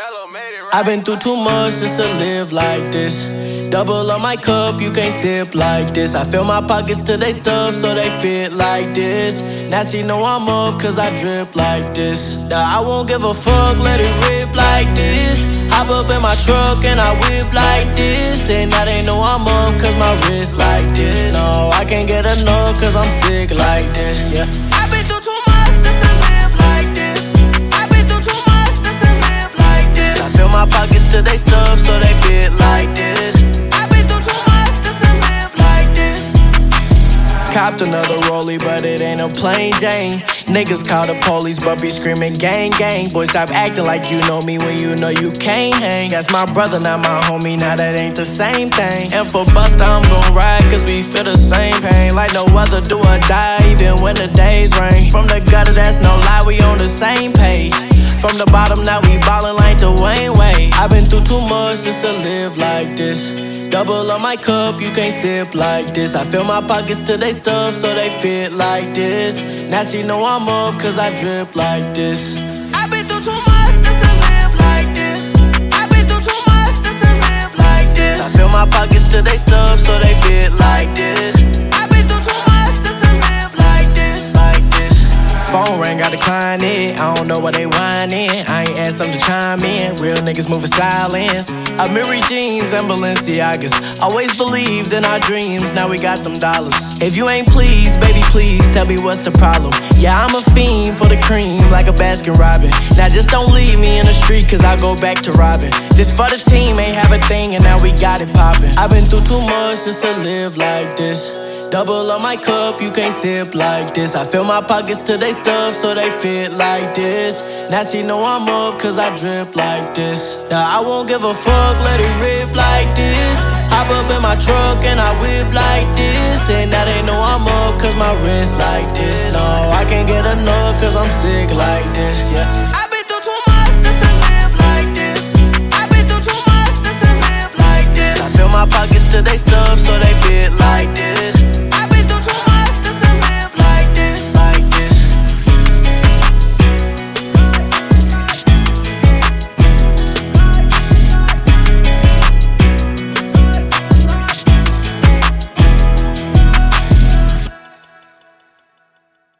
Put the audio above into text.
I've been through too much just to live like this. Double on my cup, you can't sip like this. I fill my pockets till they stuff so they fit like this. Now she know I'm up cause I drip like this. Now I won't give a fuck, let it rip like this. Hop up in my truck and I whip like this. And now they know I'm up cause my wrist like this. No, I can't get enough cause I'm sick like this, yeah. I've been through too much just to live like this. I've been through too much just to live like this. I fill my pockets till they stuff so they fit like this. I've been through too much just to live like this. Copped another rollie, but it ain't a plain Jane. Niggas call the police, but be screaming gang, gang. Boy, stop acting like you know me when you know you can't hang. That's my brother, not my homie, now that ain't the same thing. And for Busta, I'm gon' ride, cause we feel the same pain. Like no other, do or die, even when the days rain. From the gutter, that's no lie, we on the same page. From the bottom, now we ballin' like Dwayne Wade. I've been through too much just to live like this. Double on my cup, you can't sip like this. I fill my pockets till they stuff so they fit like this. Now she know I'm up cause I drip like this. I've been through too much just to live like this. I've been through too much just to live like this. I fill my pockets till they stuff so they fit like this. I've been through too much just to live like this. Like this. Phone ring, I decline it. I don't know what they whining. I ain't asked them to chime in. Real niggas moving silence. Amiri jeans and Balenciagas. Always believed in our dreams, now we got them dollars. If you ain't pleased, baby, please tell me what's the problem. Yeah, I'm a fiend for the cream, like a Baskin Robin. Now just don't leave me in the street, cause I go back to robbing. This for the team, ain't have a thing, and now we got it poppin'. I've been through too much just to live like this. Double on my cup, you can't sip like this. I fill my pockets till they stuff so they fit like this. Now she know I'm up cause I drip like this. Now I won't give a fuck, let it rip like this. Hop up in my truck and I whip like this. And now they know I'm up cause my wrist like this. No, I can't get enough cause I'm sick like this, yeah. I've been through too much just to live like this. I've been through too much just to live like this. I fill my pockets